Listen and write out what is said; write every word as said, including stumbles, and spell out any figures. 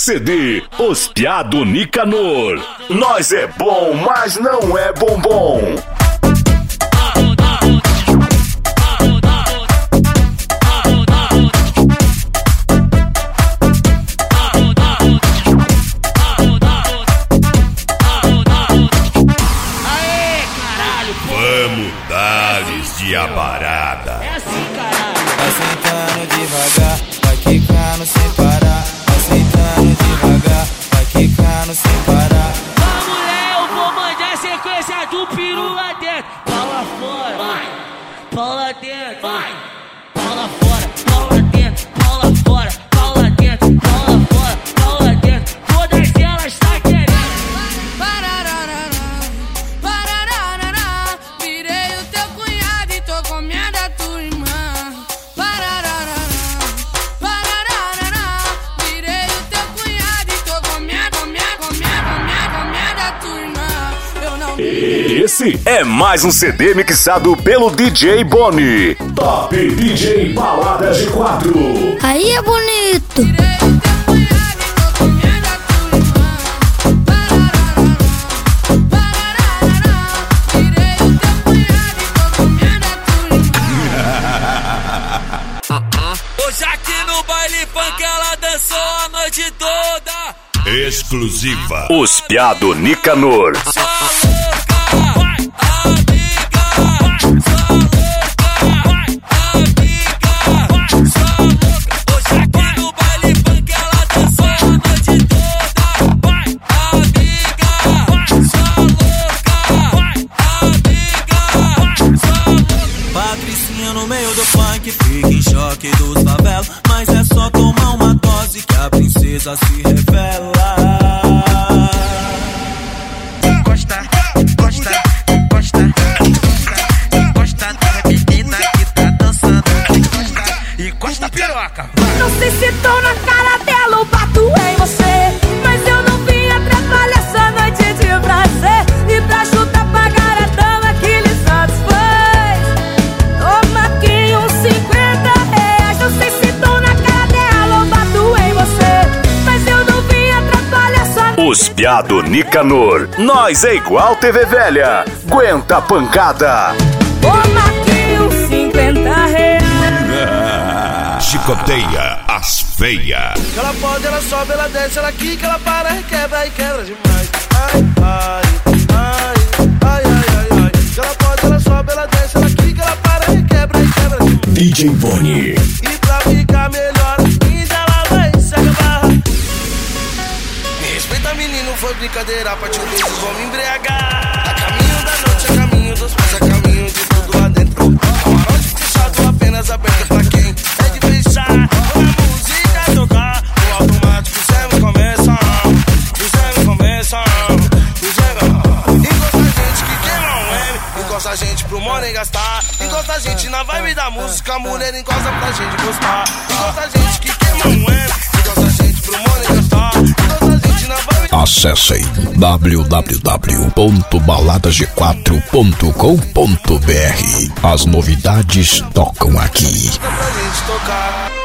C D Os Piado Nicanor. Nós é bom, mas não é bombom. Vamos dar-lhes de abarada. É assim, caralho. Vai sentando devagar, vai quicando sem parar. Vai sentando devagar, vai quicando sem parar. Vamos, mulher, eu vou mandar a sequência do peru lá dentro. Pau lá fora, vai. Pau lá dentro, vai. Pau lá fora, pau lá dentro, pau lá fora, pau lá dentro, pau lá fora, pau lá dentro. Todas elas tá querendo. Virei o teu cunhado e tô comendo a tua irmã. Virei o teu cunhado e tô comendo, comendo, comendo, comendo, comendo a tua irmã. Eu não. Esse é mais um C D mixado pelo D J Boni. Top D J Balada G quatro. Aí é bonito. Virei o teu cunhado e tô comendo a tua irmã. Virei o teu cunhado e tô comendo a tua irmã. Hoje aqui no baile funk ela dançou a noite toda. Exclusiva. Os Piado Nicanor. Só louca, vai, amiga. Só louca, vai, amiga. Só louca. Hoje aqui no baile funk ela dançou a noite toda. Vai, amiga. Só louca, vai, amiga. Só louca. Patricinha no meio do funk, fica em choque dos favelas. Mas é só tomar uma dose que a princesa se revela. Encosta, encosta, encosta, encosta, encosta na menina que tá dançando. Encosta, encosta piroca. Não sei se tô na cara dela ou bato em você, mas eu não vim atrapalhar essa noite de prazer. E pra chutar pagar a dama que lhe satisfaz. Toma aqui uns cinquenta reais. Não sei se tô na cara dela ou bato em você, mas eu não vim atrapalhar essa noite. Os Piado Nicanor. Nós é igual T V velha. Aguenta a pancada. Toma aqui uns cinquenta reais. Chicoteia as feias. Ela pode, ela sobe, ela desce, ela quica, ela para, requebra e quebra demais. Ai, ai, ai, ai, ai, ai, ai. Ela pode, ela sobe, ela desce, ela quica, ela para, requebra e quebra demais. D J Boni. E pra ficar melhor, quinze ela vai segue a barra. Me respeita, menino, foi brincadeira, pra te um beijo, vou me embriagar. A caminho da noite, a caminho dos pés, a caminho de tudo lá dentro. Camarote fechado, apenas aberto pra quem é de fechar. Quando a música tocar, no automático cê me começa, cê me começa, cê me... Encosta a gente que queima um M, encosta a gente pro money gastar. Encosta a gente na vibe da música, a mulher encosta pra gente gostar. Encosta a gente que queima um M, encosta a gente pro money gastar. Encosta a gente na vibe da... Acessem w w w ponto balada g quatro ponto com ponto b r. As novidades tocam aqui. pra gente tocar.